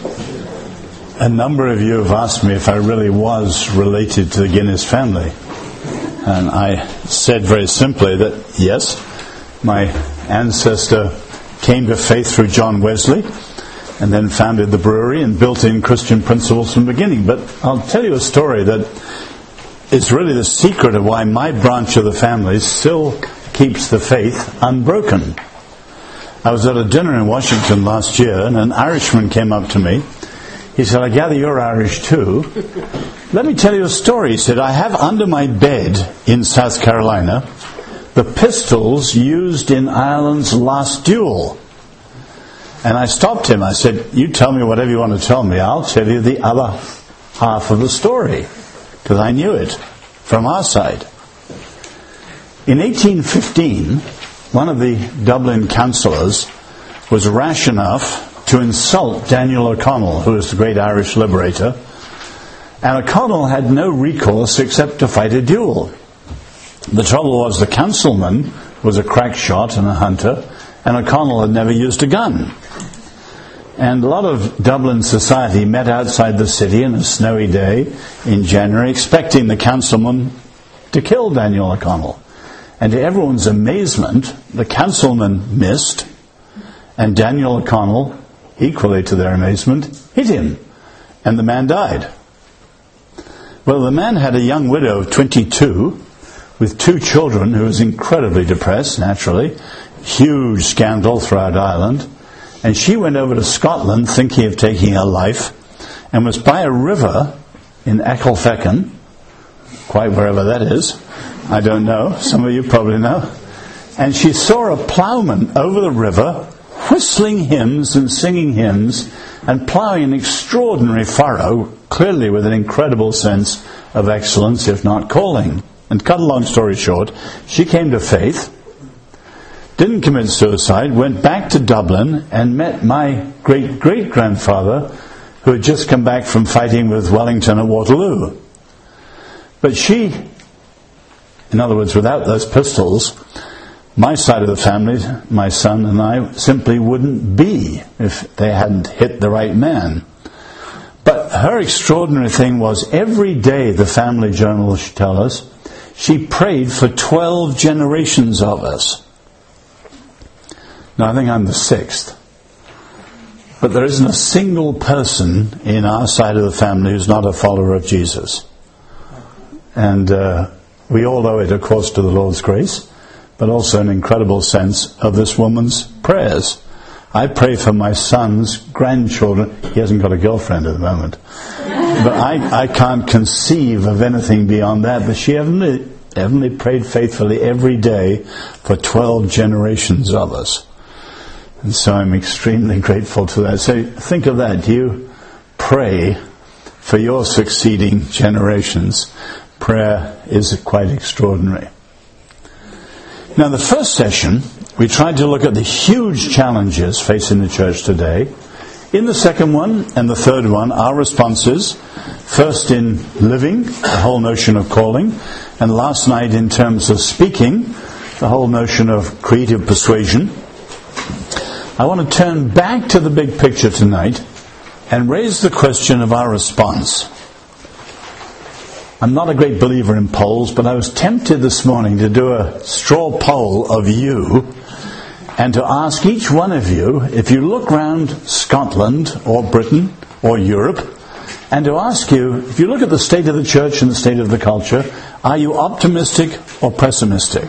A number of you have asked me if I really was related to the Guinness family. And I said very simply that yes, my ancestor came to faith through John Wesley and then founded the brewery and built in Christian principles from the beginning. But I'll tell you a story that is really the secret of why my branch of the family still keeps the faith unbroken. I was at a dinner in Washington last year and an Irishman came up to me. He said, "I gather you're Irish too. Let me tell you a story." He said, "I have under my bed in South Carolina the pistols used in Ireland's last duel." And I stopped him. I said, "You tell me whatever you want to tell me. I'll tell you the other half of the story." Because I knew it from our side. In 1815, one of the Dublin councillors was rash enough to insult Daniel O'Connell, who was the great Irish liberator. And O'Connell had no recourse except to fight a duel. The trouble was the councilman was a crack shot and a hunter, and O'Connell had never used a gun. And a lot of Dublin society met outside the city on a snowy day in January, expecting the councilman to kill Daniel O'Connell. And to everyone's amazement, the councilman missed, and Daniel O'Connell, equally to their amazement, hit him, and the man died. Well, the man had a young widow of 22 with 2 children who was incredibly depressed, naturally. Huge scandal throughout Ireland. And she went over to Scotland thinking of taking her life and was by a river in Ecclefechan, quite wherever that is. I don't know. Some of you probably know. And she saw a ploughman over the river whistling hymns and singing hymns and ploughing an extraordinary furrow, clearly with an incredible sense of excellence, if not calling. And cut a long story short, she came to faith, didn't commit suicide, went back to Dublin and met my great-great-grandfather who had just come back from fighting with Wellington at Waterloo. But she, in other words, without those pistols, my side of the family, my son and I, simply wouldn't be if they hadn't hit the right man. But her extraordinary thing was every day, the family journal should tell us, she prayed for 12 generations of us. Now, I think I'm the 6th. But there isn't a single person in our side of the family who's not a follower of Jesus. And we all owe it, of course, to the Lord's grace, but also an incredible sense of this woman's prayers. I pray for my son's grandchildren. He hasn't got a girlfriend at the moment. But I can't conceive of anything beyond that. But she heavenly prayed faithfully every day for 12 generations of us. And so I'm extremely grateful to that. So think of that. You pray for your succeeding generations. Prayer is quite extraordinary. Now, the first session, we tried to look at the huge challenges facing the church today. In the second one and the third one, our responses, first in living, the whole notion of calling, and last night in terms of speaking, the whole notion of creative persuasion. I want to turn back to the big picture tonight and raise the question of our response. I'm not a great believer in polls, but I was tempted this morning to do a straw poll of you and to ask each one of you, if you look round Scotland or Britain or Europe, and to ask you, if you look at the state of the church and the state of the culture, are you optimistic or pessimistic?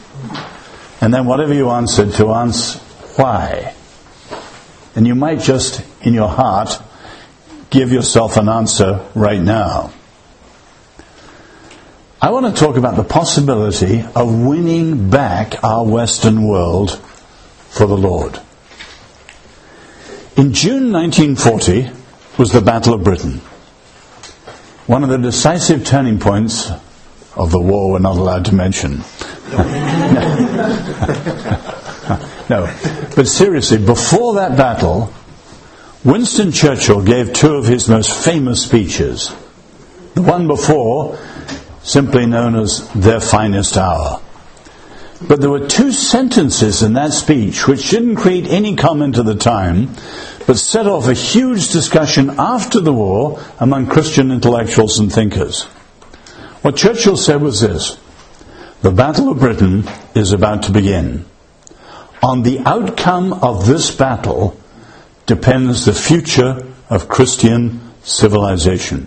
And then whatever you answered, to answer why. And you might just, in your heart, give yourself an answer right now. I want to talk about the possibility of winning back our Western world for the Lord. In June 1940 was the Battle of Britain. One of the decisive turning points of the war we're not allowed to mention. No. But seriously, before that battle, Winston Churchill gave 2 of his most famous speeches. The one before, simply known as their finest hour. But there were 2 sentences in that speech which didn't create any comment at the time, but but set off a huge discussion after the war among Christian intellectuals and thinkers. What Churchill said was this: the Battle of Britain is about to begin. On the outcome of this battle depends the future of Christian civilization.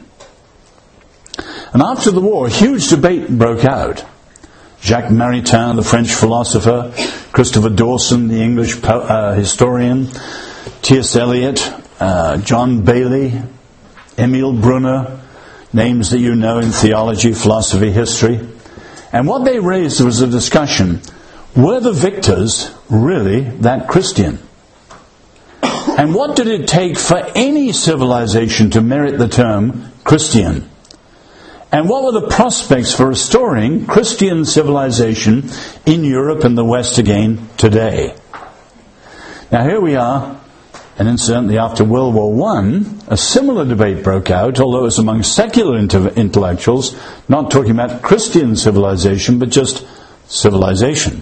And after the war, a huge debate broke out. Jacques Maritain, the French philosopher, Christopher Dawson, the English historian, T.S. Eliot, John Bailey, Emil Brunner, names that you know in theology, philosophy, history. And what they raised was a discussion: were the victors really that Christian? And what did it take for any civilization to merit the term Christian? And what were the prospects for restoring Christian civilization in Europe and the West again today? Now here we are, and incidentally after World War I, a similar debate broke out, although it was among secular intellectuals, not talking about Christian civilization, but just civilization.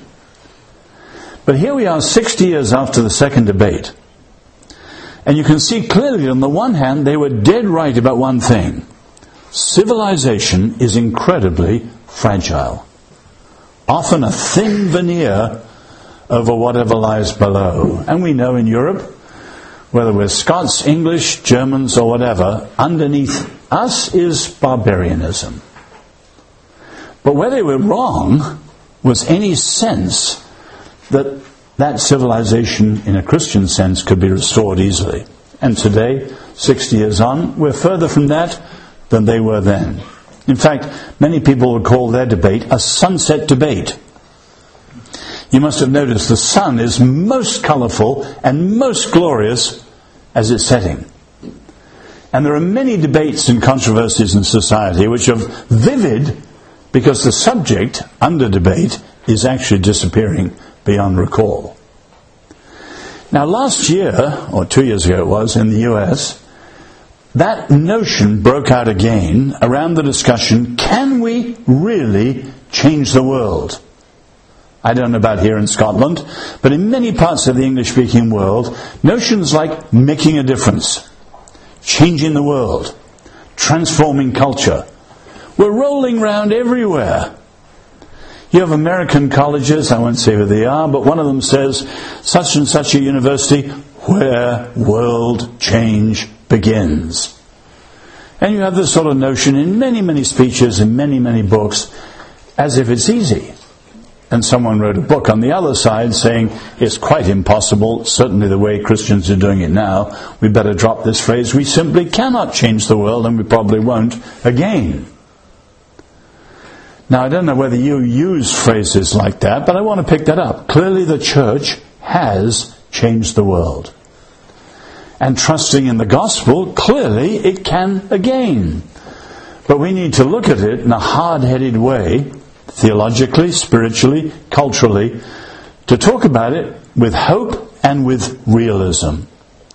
But here we are 60 years after the second debate. And you can see clearly, on the one hand, they were dead right about one thing: civilization is incredibly fragile. Often a thin veneer over whatever lies below. And we know in Europe, whether we're Scots, English, Germans or whatever, underneath us is barbarianism. But where they were wrong was any sense that that civilization in a Christian sense could be restored easily. And today, 60 years on, we're further from that than they were then. In fact, many people would call their debate a sunset debate. You must have noticed the sun is most colourful and most glorious as it's setting. And there are many debates and controversies in society which are vivid because the subject under debate is actually disappearing beyond recall. Now last year, or 2 years ago it was, in the US, that notion broke out again around the discussion: can we really change the world? I don't know about here in Scotland, but in many parts of the English-speaking world, notions like making a difference, changing the world, transforming culture, were rolling around everywhere. You have American colleges, I won't say who they are, but one of them says, such and such a university, where world change begins. And you have this sort of notion in many, many speeches, in many, many books, as if it's easy. And someone wrote a book on the other side saying it's quite impossible, certainly the way Christians are doing it now, we better drop this phrase, we simply cannot change the world, and we probably won't again. Now I don't know whether you use phrases like that, but I want to pick that up. Clearly the church has changed the world. And trusting in the gospel, clearly it can again. But we need to look at it in a hard-headed way, theologically, spiritually, culturally, to talk about it with hope and with realism.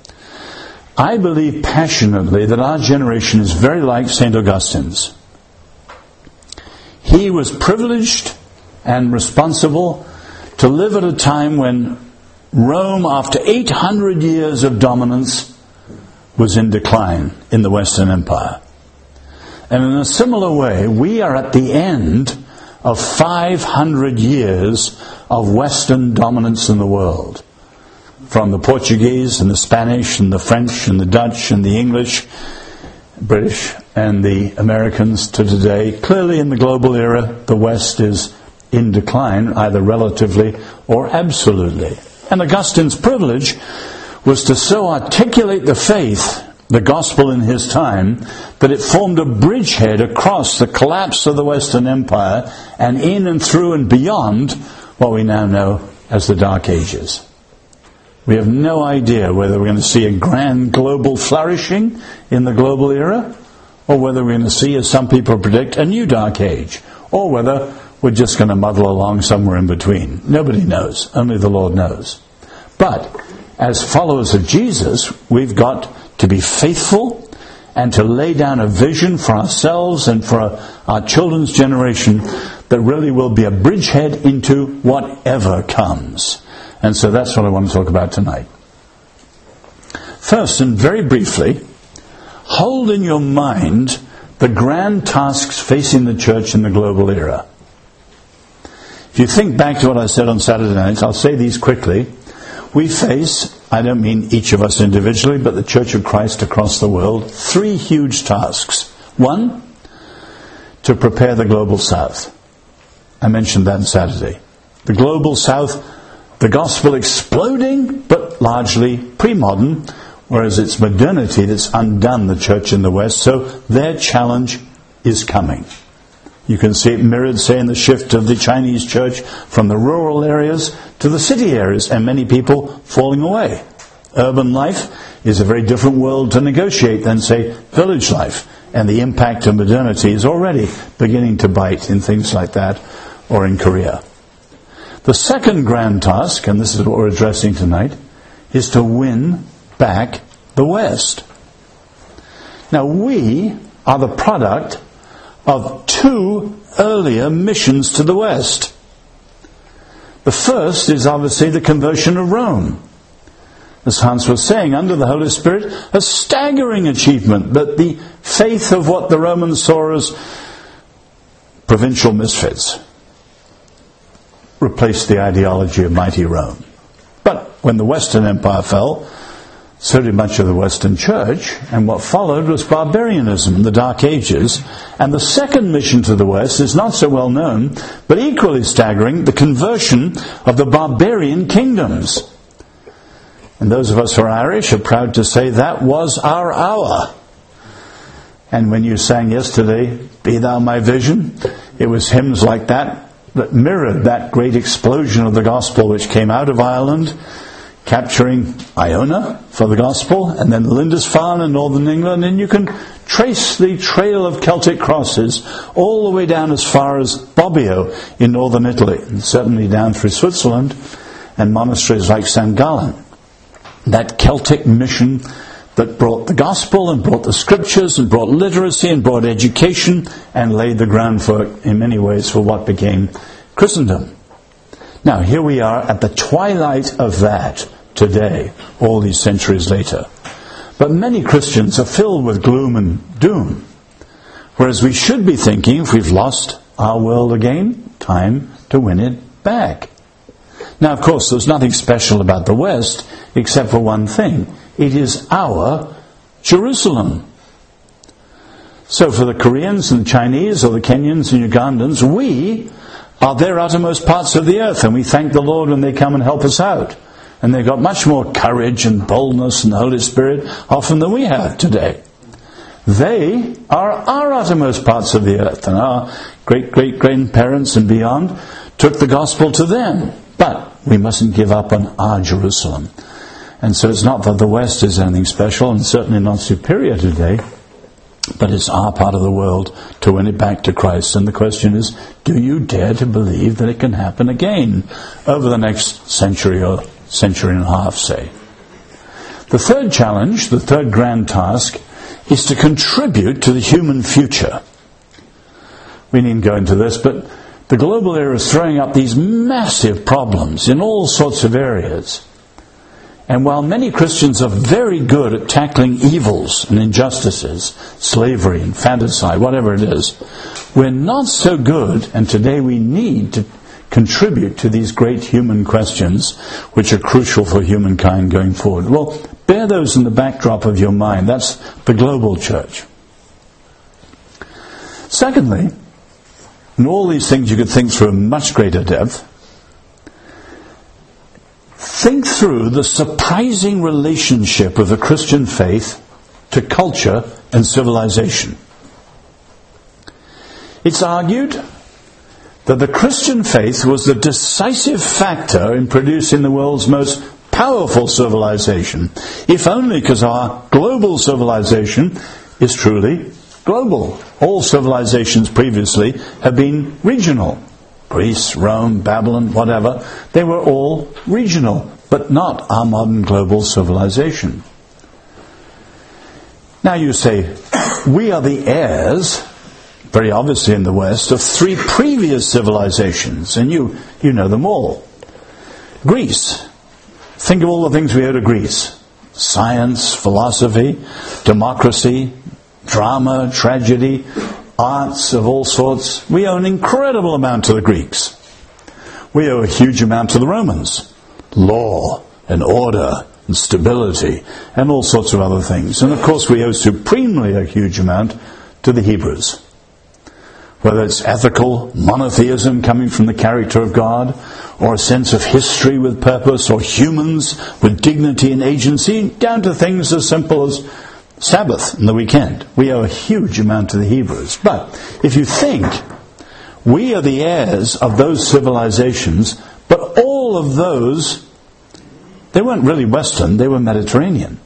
I believe passionately that our generation is very like St. Augustine's. He was privileged and responsible to live at a time when Rome, after 800 years of dominance, was in decline in the Western Empire. And in a similar way, we are at the end of 500 years of Western dominance in the world. From the Portuguese and the Spanish and the French and the Dutch and the English, British and the Americans to today. Clearly in the global era, the West is in decline, either relatively or absolutely. And Augustine's privilege was to so articulate the faith, the gospel in his time, that it formed a bridgehead across the collapse of the Western Empire and in and through and beyond what we now know as the Dark Ages. We have no idea whether we're going to see a grand global flourishing in the global era, or whether we're going to see, as some people predict, a new Dark Age, or whether we're just going to muddle along somewhere in between. Nobody knows. Only the Lord knows. But as followers of Jesus, we've got to be faithful and to lay down a vision for ourselves and for our children's generation that really will be a bridgehead into whatever comes. And so that's what I want to talk about tonight. First, and very briefly, hold in your mind the grand tasks facing the church in the global era. If you think back to what I said on Saturday night, I'll say these quickly. We face, I don't mean each of us individually, but the Church of Christ across the world, 3 huge tasks. 1, to prepare the global south. I mentioned that on Saturday. The global south, the gospel exploding, but largely pre-modern, whereas it's modernity that's undone the church in the West, so their challenge is coming. You can see it mirrored, say, in the shift of the Chinese church from the rural areas to the city areas, and many people falling away. Urban life is a very different world to negotiate than, say, village life, and the impact of modernity is already beginning to bite in things like that, or in Korea. The second grand task, and this is what we're addressing tonight, is to win back the West. Now, we are the product of 2 earlier missions to the West. The first is obviously the conversion of Rome. As Hans was saying, under the Holy Spirit, a staggering achievement that the faith of what the Romans saw as provincial misfits replaced the ideology of mighty Rome. But when the Western Empire fell, so did much of the Western Church, and what followed was barbarianism in the Dark Ages. And the second mission to the West is not so well known, but equally staggering, the conversion of the barbarian kingdoms. And those of us who are Irish are proud to say that was our hour. And when you sang yesterday, Be Thou My Vision, it was hymns like that that mirrored that great explosion of the gospel which came out of Ireland, capturing Iona for the gospel, and then Lindisfarne in northern England, and you can trace the trail of Celtic crosses all the way down as far as Bobbio in northern Italy, and certainly down through Switzerland, and monasteries like St. Gallen. That Celtic mission that brought the gospel and brought the scriptures and brought literacy and brought education and laid the groundwork in many ways for what became Christendom. Now, here we are at the twilight of that today, all these centuries later. But many Christians are filled with gloom and doom. Whereas we should be thinking, if we've lost our world again, time to win it back. Now, of course, there's nothing special about the West except for one thing. It is our Jerusalem. So for the Koreans and the Chinese or the Kenyans and Ugandans, we are their uttermost parts of the earth, and we thank the Lord when they come and help us out. And they've got much more courage and boldness and the Holy Spirit often than we have today. They are our uttermost parts of the earth, and our great-great-grandparents and beyond took the gospel to them. But we mustn't give up on our Jerusalem. And so it's not that the West is anything special, and certainly not superior today, but it's our part of the world to win it back to Christ. And the question is, do you dare to believe that it can happen again over the next century or century and a half, say? The third challenge, the third grand task, is to contribute to the human future. We needn't go into this, but the global era is throwing up these massive problems in all sorts of areas. And while many Christians are very good at tackling evils and injustices, slavery, infanticide, whatever it is, we're not so good, and today we need to contribute to these great human questions which are crucial for humankind going forward. Well, bear those in the backdrop of your mind. That's the global church. Secondly, and all these things you could think through in much greater depth, think through the surprising relationship of the Christian faith to culture and civilization. It's argued that the Christian faith was the decisive factor in producing the world's most powerful civilization, if only because our global civilization is truly global. All civilizations previously have been regional. Greece, Rome, Babylon, whatever, they were all regional, but not our modern global civilization. Now you say, we are the heirs, very obviously in the West, of 3 previous civilizations, and you know them all. Greece. Think of all the things we owe to Greece. science, philosophy, democracy, drama, tragedy, arts of all sorts. We owe an incredible amount to the Greeks. We owe a huge amount to the Romans. Law and order and stability and all sorts of other things. And of course we owe supremely a huge amount to the Hebrews. Whether it's ethical monotheism coming from the character of God, or a sense of history with purpose, or humans with dignity and agency, down to things as simple as Sabbath and the weekend. We owe a huge amount to the Hebrews. But if you think, we are the heirs of those civilizations, but all of those, they weren't really Western, they were Mediterranean.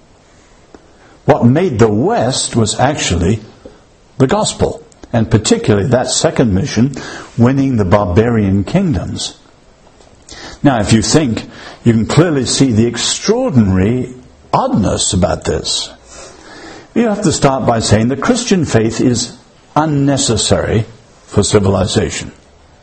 What made the West was actually the gospel, and particularly that second mission, winning the barbarian kingdoms. Now, if you think, you can clearly see the extraordinary oddness about this. You have to start by saying the Christian faith is unnecessary for civilization.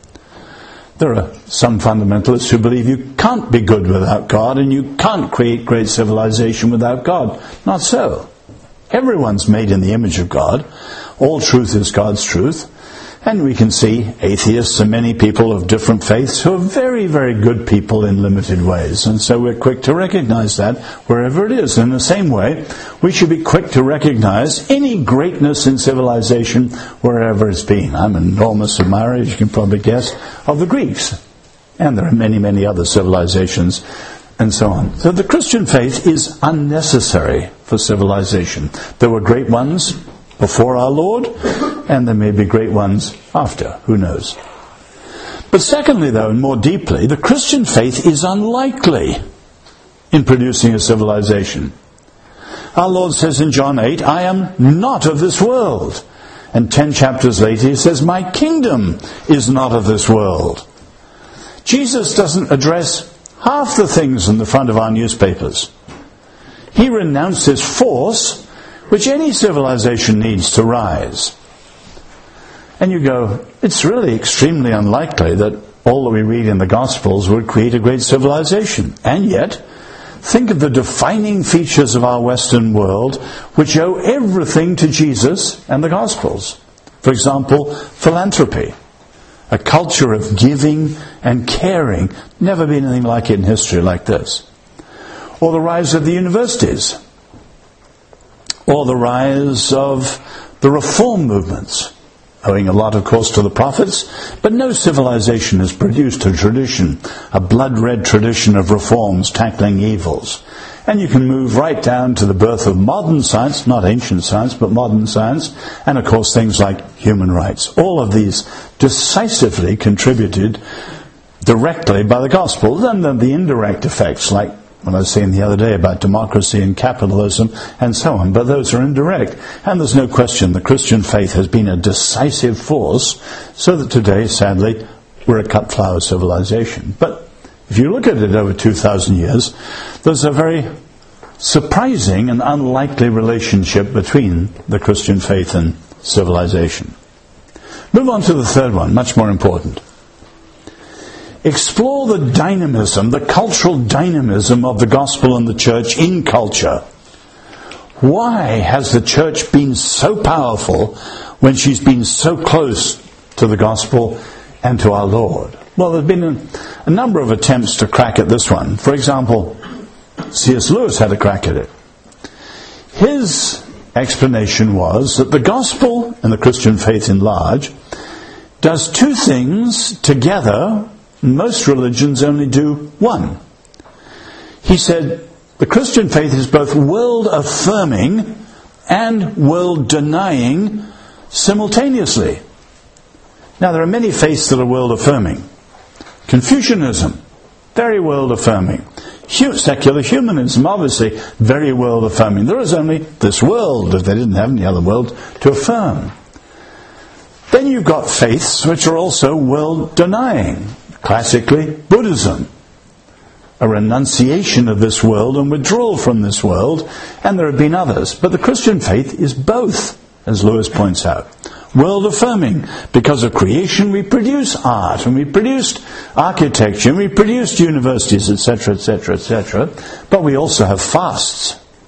There are some fundamentalists who believe you can't be good without God and you can't create great civilization without God. Not so. Everyone's made in the image of God. All truth is God's truth. And we can see atheists and many people of different faiths who are very, very good people in limited ways. And so we're quick to recognize that wherever it is. In the same way, we should be quick to recognize any greatness in civilization wherever it's been. I'm an enormous admirer, as you can probably guess, of the Greeks. And there are many, many other civilizations and so on. So the Christian faith is unnecessary for civilization. There were great ones before our Lord, and there may be great ones after, who knows. But secondly, though, and more deeply, the Christian faith is unlikely in producing a civilization. Our Lord says in John 8, I am not of this world. And 10 chapters later he says, my kingdom is not of this world. Jesus doesn't address half the things in the front of our newspapers. He renounces force, which any civilization needs to rise. And you go, it's really extremely unlikely that all that we read in the Gospels would create a great civilization. And yet, think of the defining features of our Western world, which owe everything to Jesus and the Gospels. For example, philanthropy. A culture of giving and caring. Never been anything like it in history like this. Or the rise of the universities. Or the rise of the reform movements, owing a lot, of course, to the prophets, but no civilization has produced a tradition, a blood-red tradition of reforms tackling evils. And you can move right down to the birth of modern science, not ancient science, but modern science, and of course things like human rights. All of these decisively contributed directly by the gospel. Then the indirect effects, like what I was saying the other day about democracy and capitalism and so on, but those are indirect. And there's no question the Christian faith has been a decisive force, so that today, sadly, we're a cut flower civilization. But if you look at it over 2,000 years, there's a very surprising and unlikely relationship between the Christian faith and civilization. Move on to the third one, much more important. Explore the dynamism, the cultural dynamism of the gospel and the church in culture. Why has the church been so powerful when she's been so close to the gospel and to our Lord? Well, there have been a number of attempts to crack at this one. For example, C.S. Lewis had a crack at it. His explanation was that the gospel and the Christian faith in large does two things together. Most religions only do one. He said the Christian faith is both world-affirming and world-denying simultaneously. Now, there are many faiths that are world-affirming. Confucianism, very world-affirming. Secular humanism, obviously, very world-affirming. There is only this world, if they didn't have any other world to affirm. Then you've got faiths which are also world-denying. Classically, Buddhism, a renunciation of this world and withdrawal from this world, and there have been others. But the Christian faith is both, as Lewis points out. World-affirming. Because of creation we produce art, and we produced architecture, and we produced universities, etc., etc., etc. But we also have fasts.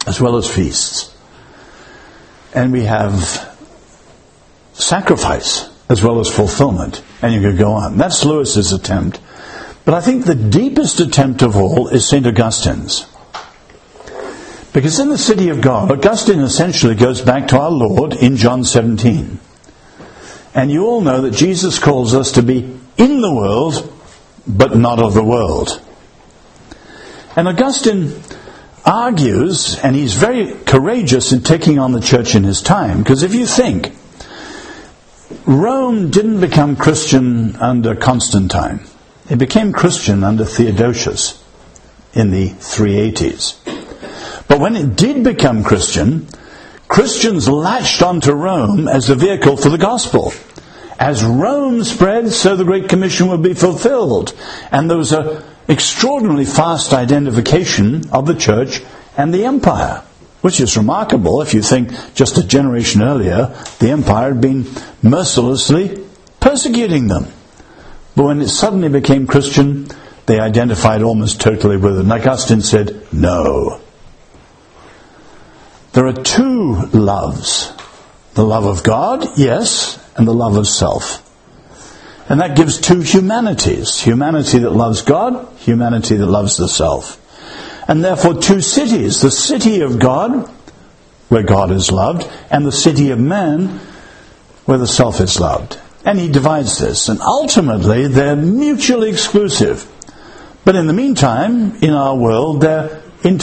as well as feasts. And we have sacrifice as well as fulfillment. And you could go on. That's Lewis's attempt. But I think the deepest attempt of all is St. Augustine's. Because in the City of God, Augustine essentially goes back to our Lord in John 17. And you all know that Jesus calls us to be in the world, but not of the world. And Augustine argues, and he's very courageous in taking on the church in his time, because if you think, Rome didn't become Christian under Constantine. It became Christian under Theodosius in the 380s. But when it did become Christian, Christians latched onto Rome as a vehicle for the gospel. As Rome spread, so the Great Commission would be fulfilled. And there was an extraordinarily fast identification of the church and the empire, which is remarkable if you think just a generation earlier, the empire had been mercilessly persecuting them. But when it suddenly became Christian, they identified almost totally with it. And Augustine said, no. There are two loves. The love of God, yes, and the love of self. And that gives two humanities. Humanity that loves God, humanity that loves the self. And therefore two cities. The city of God, where God is loved, and the city of man, where the self is loved. And he divides this. And ultimately, they're mutually exclusive. But in the meantime, in our world, they're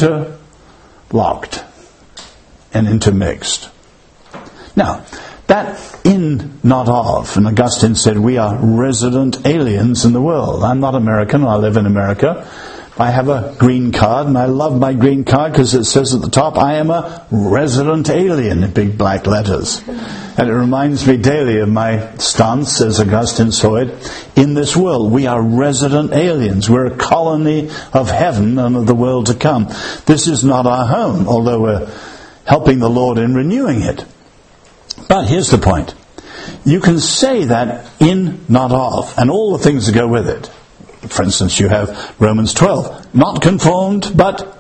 interlocked and intermixed. Now, that in, not of. And Augustine said, we are resident aliens in the world. I'm not American, I live in America. I have a green card, and I love my green card because it says at the top, I am a resident alien in big black letters. And it reminds me daily of my stance, as Augustine saw it, in this world. We are resident aliens. We're a colony of heaven and of the world to come. This is not our home, although we're helping the Lord in renewing it. But here's the point. You can say that in, not of, and all the things that go with it. For instance, you have Romans 12. Not conformed, but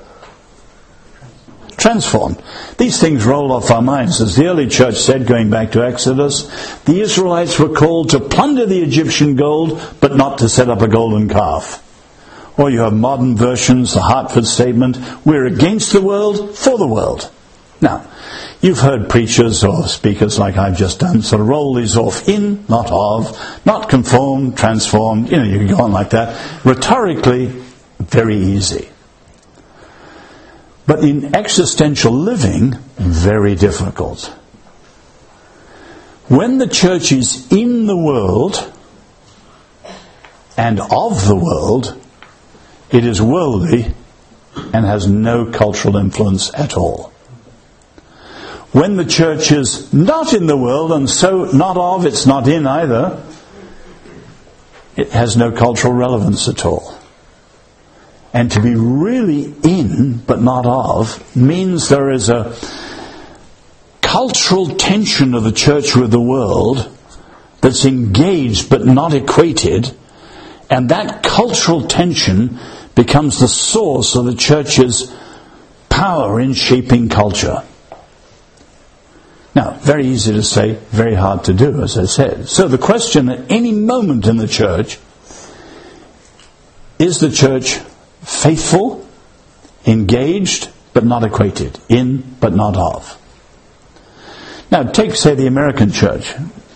transformed. These things roll off our minds. As the early church said, going back to Exodus, the Israelites were called to plunder the Egyptian gold, but not to set up a golden calf. Or you have modern versions, the Hartford Statement, we're against the world, for the world. Now, you've heard preachers or speakers like I've just done sort of roll these off in, not of, not conformed, transformed. You can go on like that. Rhetorically, very easy. But in existential living, very difficult. When the church is in the world and of the world, it is worldly and has no cultural influence at all. When the church is not in the world, and so not of, it's not in either, it has no cultural relevance at all. And to be really in, but not of, means there is a cultural tension of the church with the world that's engaged but not equated, and that cultural tension becomes the source of the church's power in shaping culture. Now, very easy to say, very hard to do, as I said. So the question at any moment in the church, is the church faithful, engaged, but not equated, in, but not of? Now, take, say, the American church.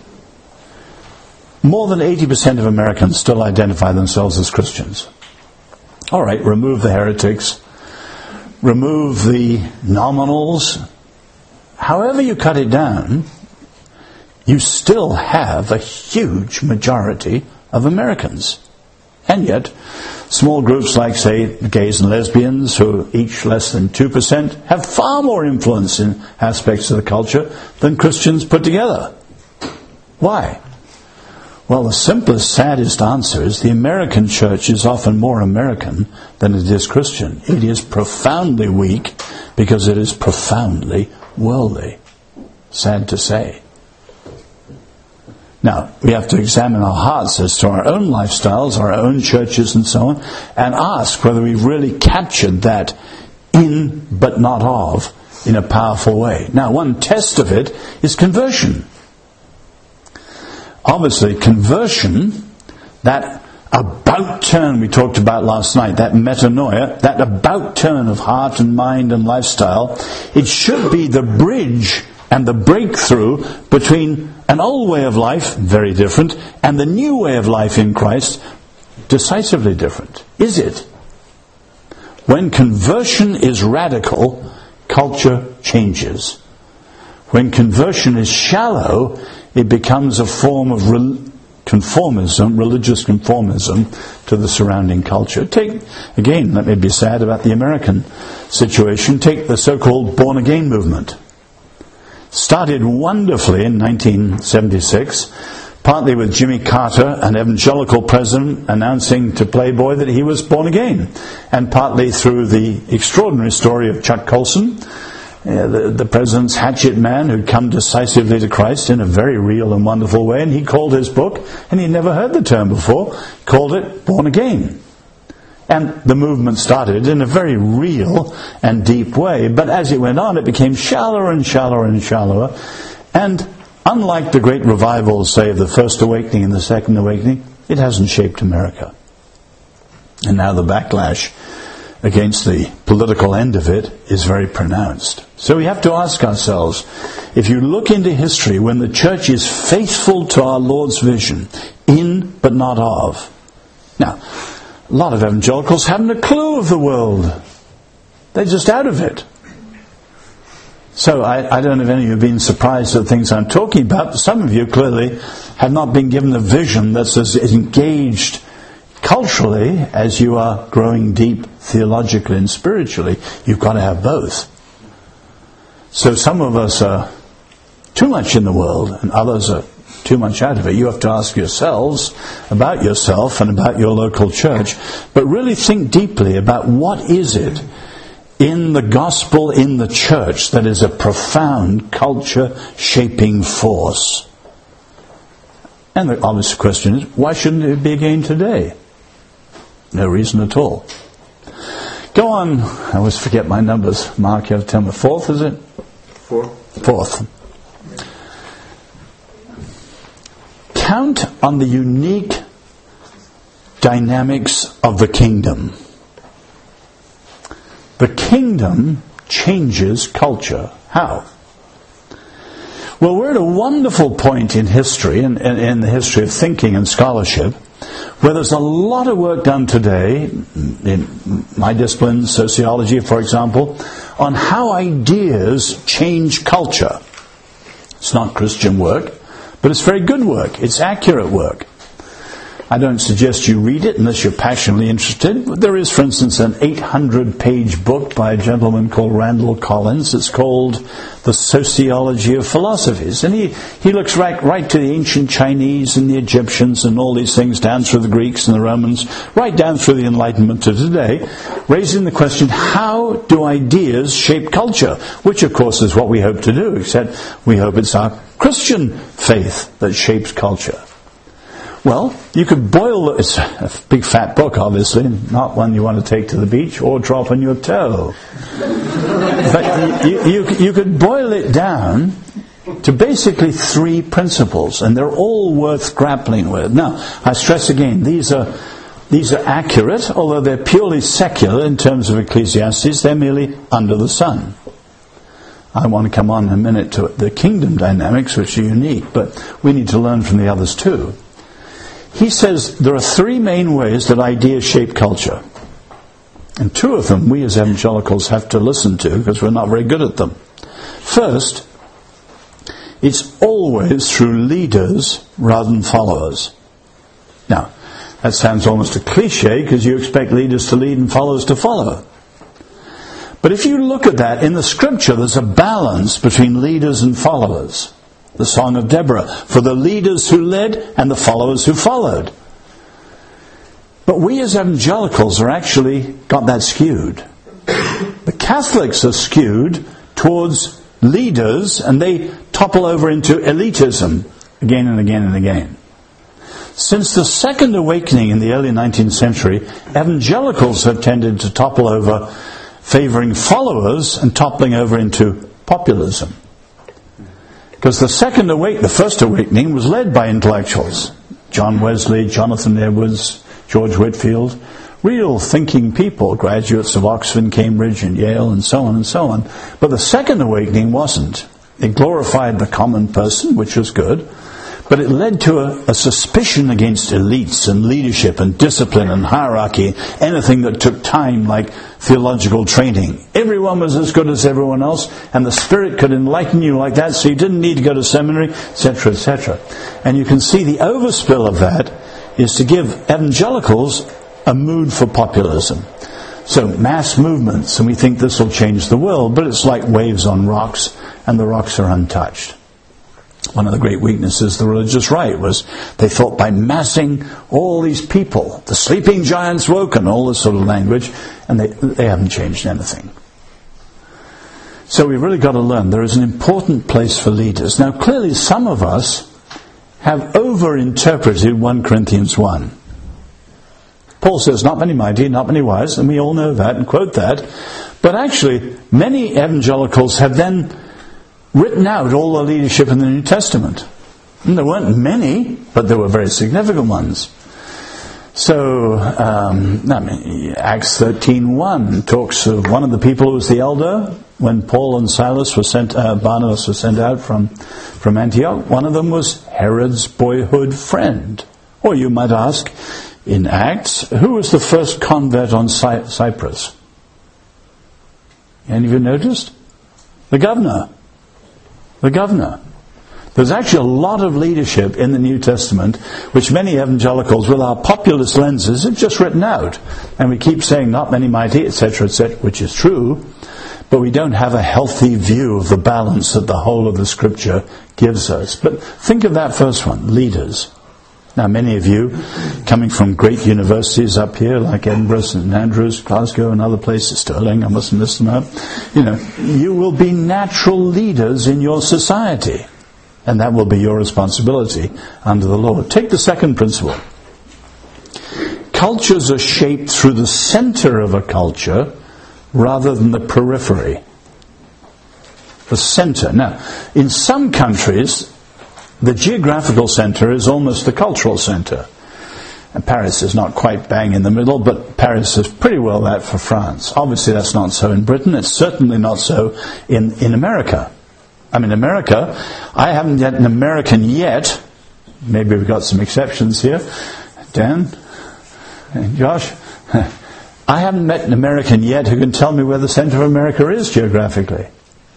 More than 80% of Americans still identify themselves as Christians. All right, remove the heretics, remove the nominals. However you cut it down, you still have a huge majority of Americans. And yet, small groups like, say, gays and lesbians, who are each less than 2%, have far more influence in aspects of the culture than Christians put together. Why? Well, the simplest, saddest answer is the American church is often more American than it is Christian. It is profoundly weak because it is profoundly worldly. Sad to say. Now, we have to examine our hearts as to our own lifestyles, our own churches and so on, and ask whether we've really captured that in but not of in a powerful way. Now, one test of it is conversion. Obviously, conversion, that about turn we talked about last night, that metanoia, that about turn of heart and mind and lifestyle, it should be the bridge and the breakthrough between an old way of life, very different, and the new way of life in Christ, decisively different. Is it? When conversion is radical, culture changes. When conversion is shallow, it becomes a form of conformism, religious conformism to the surrounding culture. Take, again, let me be sad about the American situation, take the so-called born-again movement. Started wonderfully in 1976, partly with Jimmy Carter, an evangelical president, announcing to Playboy that he was born again, and partly through the extraordinary story of Chuck Colson, the president's hatchet man who'd come decisively to Christ in a very real and wonderful way, and he called his book, and he'd never heard the term before, called it Born Again. And the movement started in a very real and deep way, but as it went on, it became shallower and shallower and shallower, and unlike the great revivals, say, of the First Awakening and the Second Awakening, it hasn't shaped America. And now the backlash against the political end of it is very pronounced. So we have to ask ourselves, if you look into history, when the church is faithful to our Lord's vision, in but not of. Now, a lot of evangelicals haven't a clue of the world. They're just out of it. So I don't know if any of you have been surprised at the things I'm talking about, but some of you clearly have not been given a vision that's as engaged culturally as you are growing deep theologically and spiritually. You've got to have both. So some of us are too much in the world and others are too much out of it. You have to ask yourselves about yourself and about your local church, but really think deeply about what is it in the gospel, in the church, that is a profound culture-shaping force. And the obvious question is, why shouldn't it be again today? No reason at all. Go on, I always forget my numbers. Mark, you have to tell me. Fourth, is it? Fourth. Count on the unique dynamics of the kingdom. The kingdom changes culture. How? Well, we're at a wonderful point in history, in the history of thinking and scholarship, where there's a lot of work done today, in my discipline, sociology, for example, on how ideas change culture. It's not Christian work, but it's very good work. It's accurate work. I don't suggest you read it unless you're passionately interested. There is, for instance, an 800-page book by a gentleman called Randall Collins. It's called The Sociology of Philosophies. And he looks right to the ancient Chinese and the Egyptians and all these things, down through the Greeks and the Romans, right down through the Enlightenment to today, raising the question, how do ideas shape culture? Which, of course, is what we hope to do, except we hope it's our Christian faith that shapes culture. Well, you could boil, it's a big fat book obviously, not one you want to take to the beach or drop on your toe. But you could boil it down to basically 3 principles, and they're all worth grappling with. Now, I stress again, these are accurate, although they're purely secular in terms of Ecclesiastes, they're merely under the sun. I want to come on in a minute to the kingdom dynamics, which are unique, but we need to learn from the others too. He says there are 3 main ways that ideas shape culture. And 2 of them we as evangelicals have to listen to because we're not very good at them. First, it's always through leaders rather than followers. Now, that sounds almost a cliche because you expect leaders to lead and followers to follow. But if you look at that, in the scripture there's a balance between leaders and followers. The Song of Deborah, for the leaders who led and the followers who followed. But we as evangelicals are actually got that skewed. The Catholics are skewed towards leaders and they topple over into elitism again and again and again. Since the Second Awakening in the early 19th century, evangelicals have tended to topple over favouring followers and toppling over into populism. Because the first awakening was led by intellectuals. John Wesley, Jonathan Edwards, George Whitefield, real thinking people, graduates of Oxford, Cambridge and Yale and so on and so on. But the second awakening wasn't. It glorified the common person, which was good, but it led to a suspicion against elites and leadership and discipline and hierarchy, anything that took time like theological training. Everyone was as good as everyone else, and the Spirit could enlighten you like that, so you didn't need to go to seminary, etc., etc. And you can see the overspill of that is to give evangelicals a mood for populism. So mass movements, and we think this will change the world, but it's like waves on rocks, and the rocks are untouched. One of the great weaknesses of the religious right was they thought by massing all these people, the sleeping giants woke and all this sort of language, and they haven't changed anything. So we've really got to learn there is an important place for leaders. Now clearly some of us have overinterpreted 1 Corinthians 1. Paul says, not many mighty, not many wise, and we all know that and quote that. But actually, many evangelicals have then written out all the leadership in the New Testament. And there weren't many, but there were very significant ones. So, Acts 13:1 talks of one of the people who was the elder when Paul and Barnabas were sent out from Antioch. One of them was Herod's boyhood friend. Or you might ask, in Acts, who was the first convert on Cyprus? Any of you noticed? The governor. The governor. There's actually a lot of leadership in the New Testament which many evangelicals with our populist lenses have just written out. And we keep saying not many mighty, etc., which is true, but we don't have a healthy view of the balance that the whole of the Scripture gives us. But think of that first one, leaders. Now many of you, coming from great universities up here, like Edinburgh, St Andrews, Glasgow and other places, Stirling, I mustn't miss them out, you will be natural leaders in your society. And that will be your responsibility under the Lord. Take the second principle. Cultures are shaped through the center of a culture rather than the periphery. The center. Now, in some countries, the geographical center is almost the cultural center. And Paris is not quite bang in the middle, but Paris is pretty well that for France. Obviously that's not so in Britain. It's certainly not so in America. I mean, America, I haven't met an American yet. Maybe we've got some exceptions here. Dan and Josh. I haven't met an American yet who can tell me where the center of America is geographically.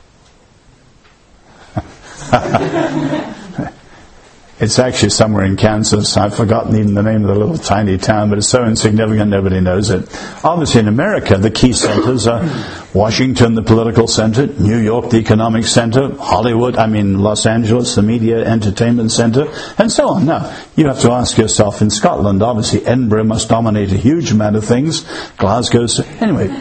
It's actually somewhere in Kansas. I've forgotten even the name of the little tiny town, but it's so insignificant nobody knows it. Obviously in America, the key centers are Washington, the political center, New York, the economic center, Hollywood, Los Angeles, the media entertainment center, and so on. Now, you have to ask yourself in Scotland, obviously Edinburgh must dominate a huge amount of things. Glasgow's... Anyway,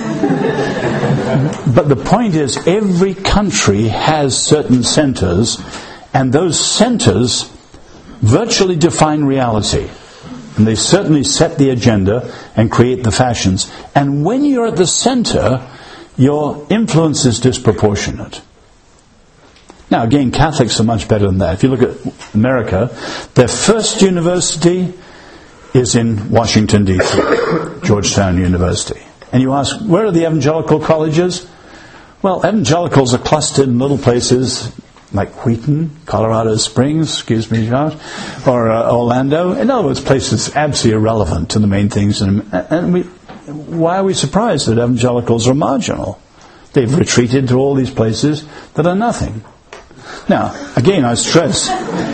but the point is every country has certain centers, and those centers virtually define reality. And they certainly set the agenda and create the fashions. And when you're at the center, your influence is disproportionate. Now again, Catholics are much better than that. If you look at America, their first university is in Washington, D.C., Georgetown University. And you ask, where are the evangelical colleges? Well, evangelicals are clustered in little places like Wheaton, Colorado Springs, excuse me, Josh, or Orlando. In other words, places absolutely irrelevant to the main things. Why are we surprised that evangelicals are marginal? They've retreated to all these places that are nothing. Now, again, I stress,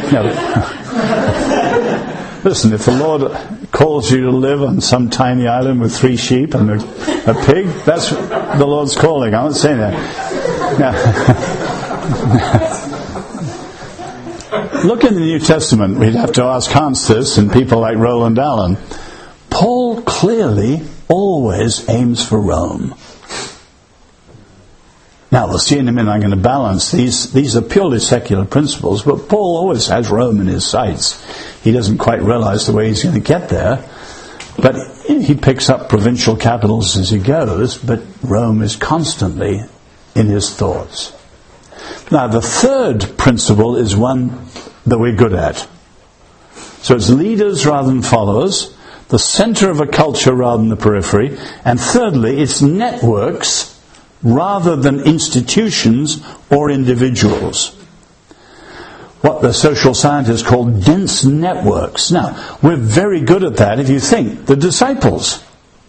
listen, if the Lord calls you to live on some tiny island with 3 sheep and a pig, that's the Lord's calling. I'm not saying that. Now, look in the New Testament. We'd have to ask Hans this and people like Roland Allen. Paul clearly always aims for Rome. Now, we'll see in a minute, I'm going to balance. These are purely secular principles, but Paul always has Rome in his sights. He doesn't quite realize the way he's going to get there. But, He picks up provincial capitals as he goes, but Rome is constantly in his thoughts. Now, the third principle is one that we're good at. So it's leaders rather than followers, the center of a culture rather than the periphery, and thirdly, it's networks rather than institutions or individuals. What the social scientists call dense networks. Now, we're very good at that if you think the disciples.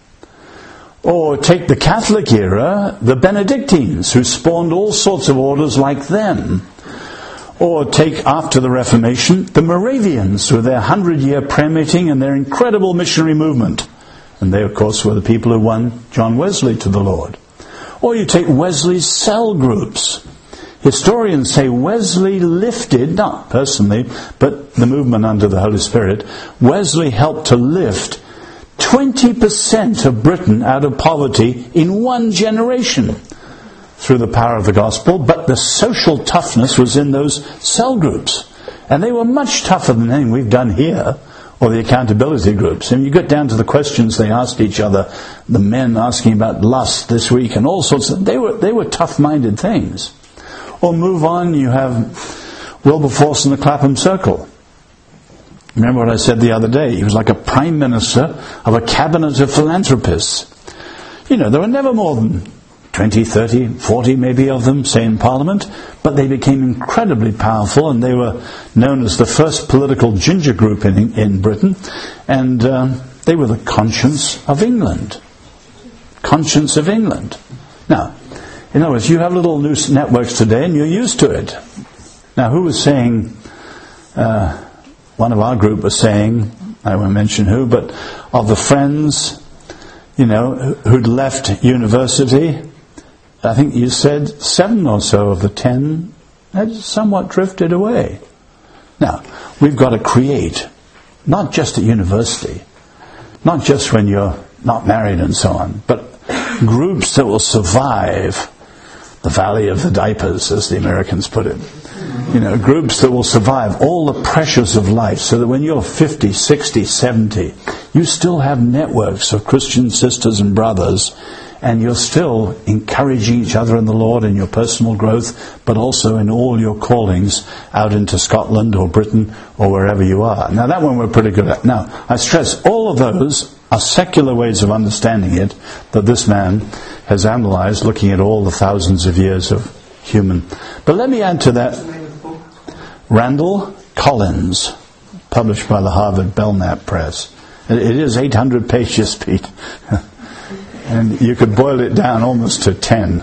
Or take the Catholic era, the Benedictines, who spawned all sorts of orders like them. Or take, after the Reformation, the Moravians with their 100-year prayer meeting and their incredible missionary movement. And they, of course, were the people who won John Wesley to the Lord. Or you take Wesley's cell groups. Historians say Wesley lifted, not personally, but the movement under the Holy Spirit, Wesley helped to lift 20% of Britain out of poverty in one generation through the power of the gospel, but the social toughness was in those cell groups. And they were much tougher than anything we've done here, or the accountability groups. And you get down to the questions they asked each other, the men asking about lust this week and all sorts of, they were tough-minded things. Or move on, you have Wilberforce and the Clapham Circle. Remember what I said the other day? He was like a prime minister of a cabinet of philanthropists. You know, there were never more than 20, 30, 40 maybe of them, say in Parliament, but they became incredibly powerful, and they were known as the first political ginger group in Britain, and they were the conscience of England. Conscience of England. Now, in other words, you have little news networks today and you're used to it. Now, who was saying, one of our group was saying, I won't mention who, but of the friends, you know, who'd left university, I think you said 7 or so of the 10 had somewhat drifted away. Now, we've got to create, not just at university, not just when you're not married and so on, but groups that will survive the valley of the diapers, as the Americans put it. You know, groups that will survive all the pressures of life, so that when you're 50, 60, 70, you still have networks of Christian sisters and brothers, and you're still encouraging each other in the Lord in your personal growth, but also in all your callings out into Scotland or Britain or wherever you are. Now, that one we're pretty good at. Now, I stress, all of those are secular ways of understanding it that this man has analyzed, looking at all the thousands of years of human. But let me add to that, Randall Collins, published by the Harvard Belknap Press. It is 800 pages, Pete. And you could boil it down almost to 10.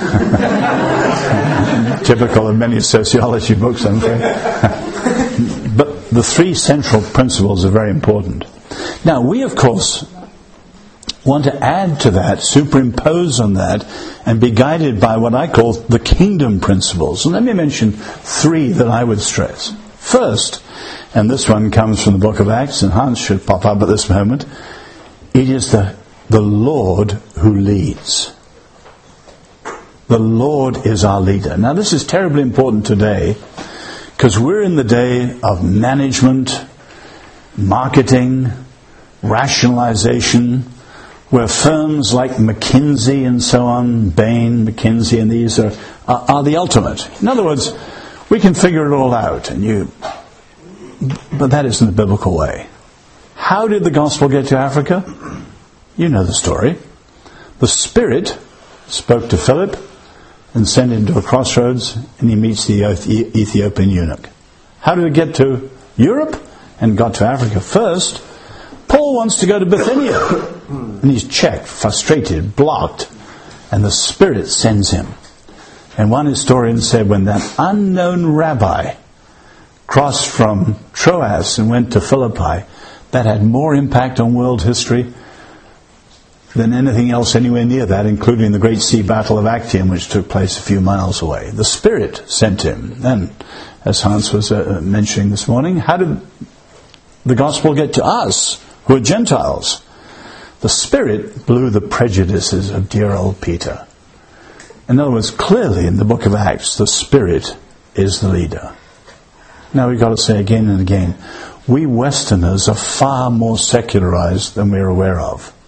Typical of many sociology books, I'm afraid. But the 3 central principles are very important. Now, we, of course, want to add to that, superimpose on that, and be guided by what I call the kingdom principles. And let me mention 3 that I would stress. First, and this one comes from the book of Acts, and Hans should pop up at this moment, it is the Lord who leads. The Lord is our leader. Now, this is terribly important today, because we're in the day of management, marketing, rationalization, where firms like McKinsey and so on, Bain, McKinsey, and these are the ultimate. In other words, we can figure it all out, but that isn't the biblical way. How did the gospel get to Africa? You know the story. The Spirit spoke to Philip and sent him to a crossroads, and he meets the Ethiopian eunuch. How did it get to Europe and got to Africa? First, Paul wants to go to Bithynia, and he's checked, frustrated, blocked, and the Spirit sends him. And one historian said when that unknown rabbi crossed from Troas and went to Philippi, that had more impact on world history than anything else anywhere near that, including the great sea battle of Actium, which took place a few miles away. The Spirit sent him. And as Hans was mentioning this morning, how did the gospel get to us, who are Gentiles? The Spirit blew the prejudices of dear old Peter. In other words, clearly in the book of Acts, the Spirit is the leader. Now we've got to say again and again, we Westerners are far more secularized than we're aware of.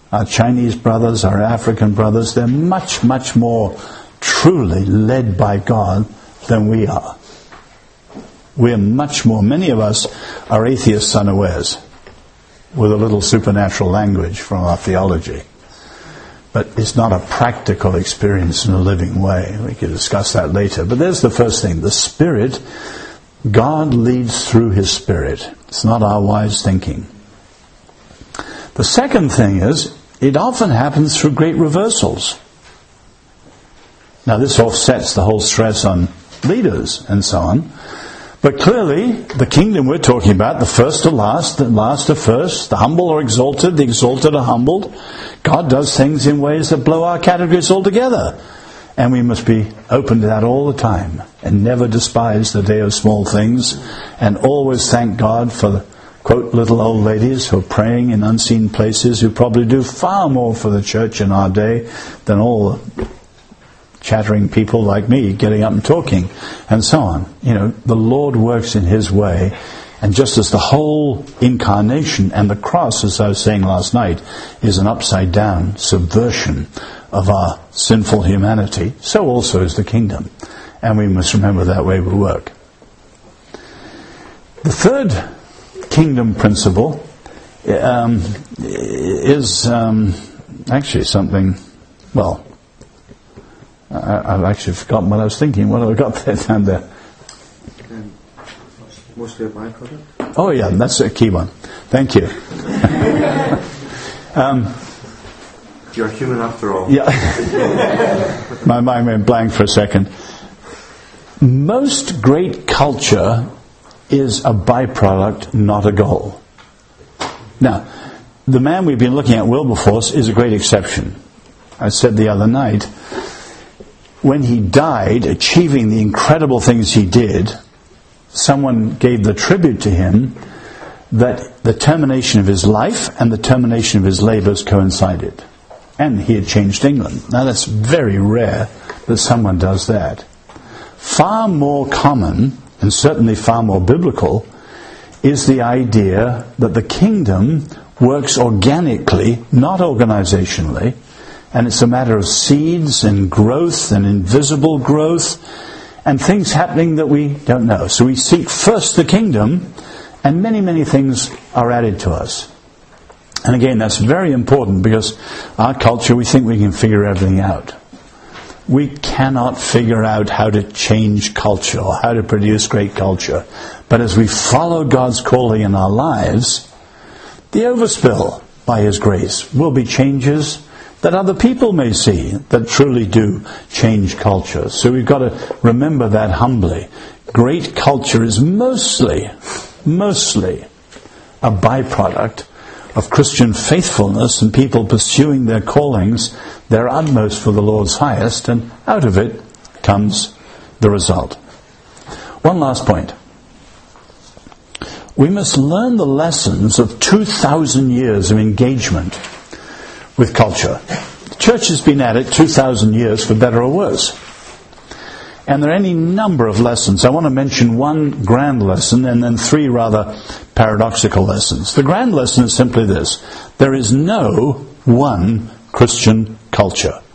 our Chinese brothers, our African brothers, they're much, much more truly led by God than we are. We're much more, many of us are atheists unawares, with a little supernatural language from our theology. But it's not a practical experience in a living way. We can discuss that later. But there's the first thing. The Spirit, God leads through His Spirit. It's not our wise thinking. The second thing is, it often happens through great reversals. Now this offsets the whole stress on leaders and so on. But clearly, the kingdom we're talking about, the first to last, the last to first, the humble are exalted, the exalted are humbled. God does things in ways that blow our categories altogether. And we must be open to that all the time and never despise the day of small things, and always thank God for the, quote, little old ladies who are praying in unseen places, who probably do far more for the church in our day than all the chattering people like me getting up and talking and so on. You know, the Lord works in His way, and just as the whole incarnation and the cross, as I was saying last night, is an upside down subversion of our sinful humanity, so also is the kingdom, and we must remember that way we work. The third kingdom principle is actually something, well, I've actually forgotten what I was thinking. What have I got there down there? Mostly a byproduct. Oh yeah, that's a key one. Thank you. You're human after all. Yeah. My mind went blank for a second. Most great culture is a byproduct, not a goal. Now, the man we've been looking at, Wilberforce, is a great exception. I said the other night, when he died, achieving the incredible things he did, someone gave the tribute to him that the termination of his life and the termination of his labours coincided. And he had changed England. Now that's very rare that someone does that. Far more common, and certainly far more biblical, is the idea that the kingdom works organically, not organizationally, and it's a matter of seeds and growth and invisible growth and things happening that we don't know. So we seek first the kingdom, and many, many things are added to us. And again, that's very important, because our culture, we think we can figure everything out. We cannot figure out how to change culture or how to produce great culture. But as we follow God's calling in our lives, the overspill, by His grace, will be changes that other people may see that truly do change culture. So we've got to remember that humbly. Great culture is mostly a byproduct of Christian faithfulness and people pursuing their callings, their utmost for the Lord's highest, and out of it comes the result. One last point. We must learn the lessons of 2,000 years of engagement with culture. The church has been at it 2,000 years, for better or worse. And there are any number of lessons. I want to mention one grand lesson and then three rather paradoxical lessons. The grand lesson is simply this: there is no one Christian culture.